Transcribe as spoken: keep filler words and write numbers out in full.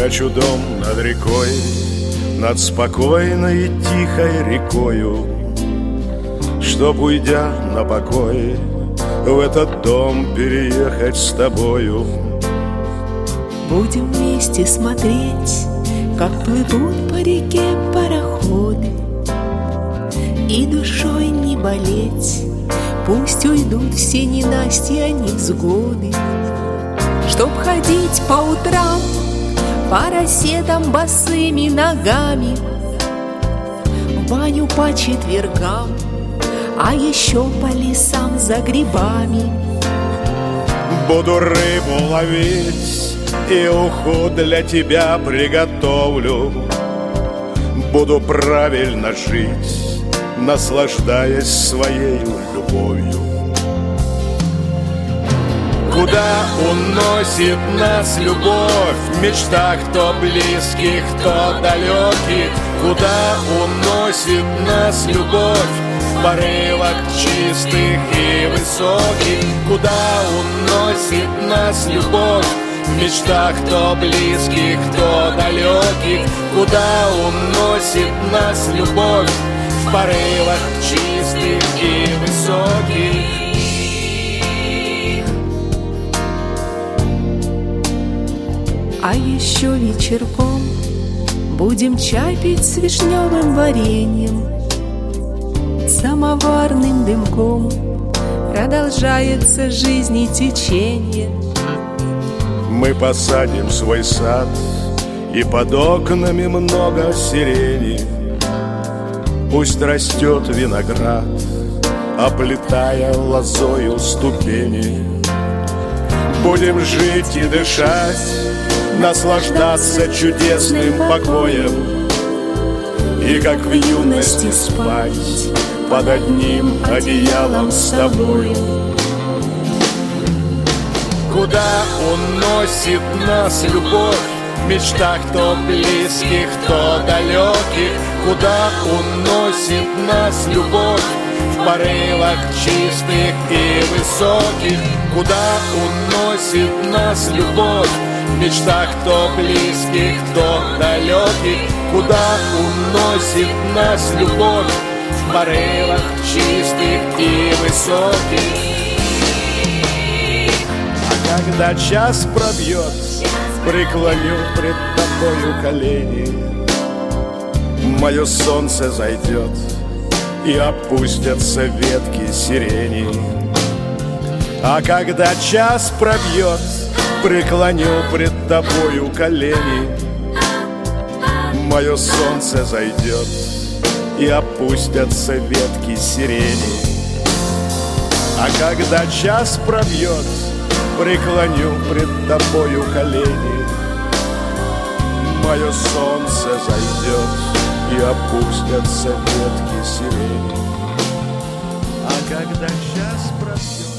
хочу дом над рекой, над спокойной и тихой рекою, чтоб, уйдя на покой, в этот дом переехать с тобою. Будем вместе смотреть, как плывут по реке пароходы, и душой не болеть, пусть уйдут все ненастья, невзгоды. Чтоб ходить по утрам по росе там босыми ногами, в баню по четвергам, а еще по лесам за грибами. Буду рыбу ловить и уху для тебя приготовлю. Буду правильно жить, наслаждаясь своей любовью. Куда уносит нас любовь, в мечтах то близких, то далеких? Куда уносит нас любовь, в порывах чистых и высоких? Куда уносит нас любовь, в мечтах то близких, то далеких? Куда уносит нас любовь, в порывах чистых и высоких? А еще вечерком будем чай пить с вишневым вареньем, самоварным дымком продолжается жизнь и течение. Мы посадим свой сад, и под окнами много сирени. Пусть растет виноград, оплетая лозою ступени. Будем жить и дышать, наслаждаться чудесным покоем, и как в юности спать под одним одеялом с тобою. Куда уносит нас любовь, в мечтах то близких, то далеких? Куда уносит нас любовь, в порывах чистых и высоких? Куда уносит нас любовь, в мечтах то близких, то далеких? Куда уносит нас любовь, в порывах чистых и высоких? А когда час пробьет, преклоню пред тобою колени. Мое солнце зайдет, и опустятся ветки сирени. А когда час пробьет, преклоню пред тобою колени. Мое солнце зайдет, и опустятся ветки сирени. А когда час пробьет, преклоню пред тобою колени. Мое солнце зайдет, и опустятся ветки сирени. А когда час пробьет,